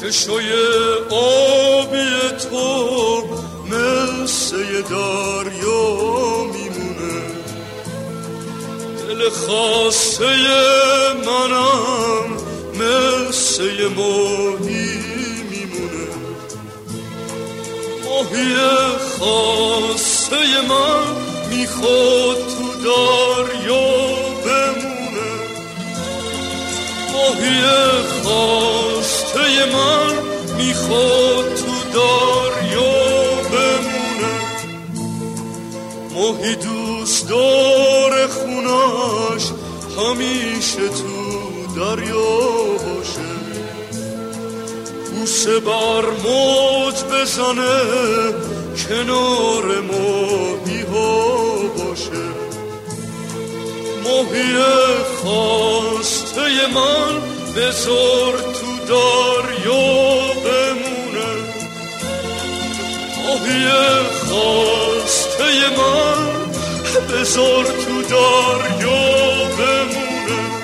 چشوی آبی تو مثل دریا میمونه، دل خاسته منم مثل ماهی میمونه. ماهی خاسته من میخواد تو دریا بمونه، ماهی خاسته من میخواد تو دریا بمونه. ماهی دوست داره خونش همیشه تو دریا باشه، بوسه بر موج بزنه کنار ماهی ها باشه. ماهی خواسته من بذار تو دریا بمونه، ماهی خواسته من بذار تو دریا بمونه.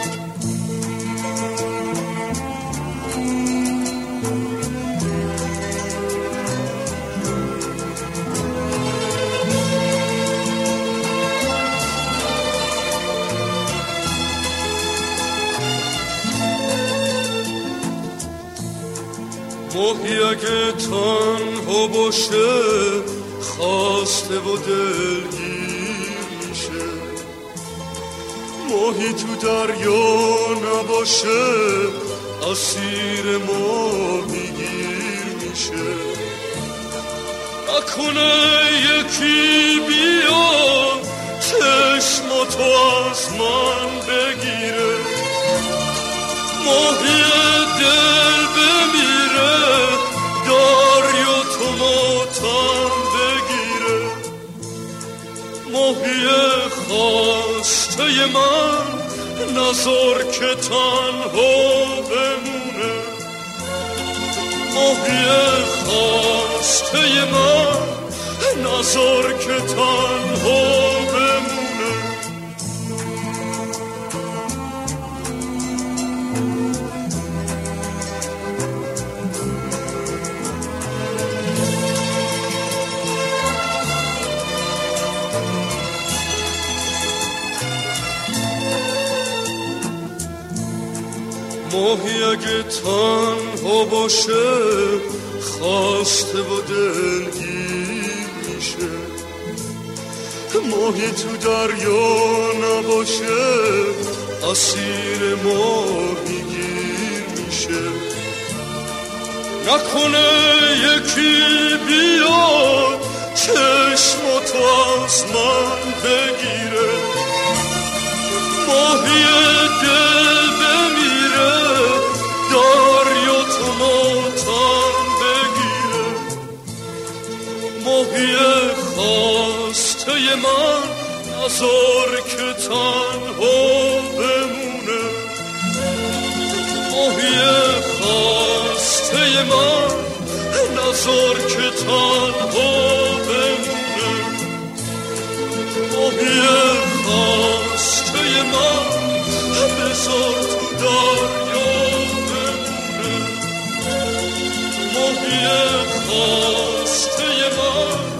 ماهی اگه تنها باشه خاسته و دلگیر میشه، ماهی تو دریا نباشه اسیر ماهیگیر میشه. نکنه یکی بیاد چشماتو از من بگیره، ماهی دل بمیره دریا تو ماتم بگیره. ماهی خواسته من نذار که تنها بمونه، ماهی خواسته من نذار که تنها بمونه. ماهی اگه تنها باشه خاسته و دلگیر میشه، ماهی تو دریا نباشه اسیر ماهیگیر میشه. نکنه یکی بیاد چشماتو از من بگیره، ماهی دل بمیره دریا تو ماتم بگیره. ماهی خواسته من نذار که تنها بمونه، ماهی خواسته من نذار که تنها بمونه. ماهی خواسته من بذار تو دریا بمونه، ماهی خواسته من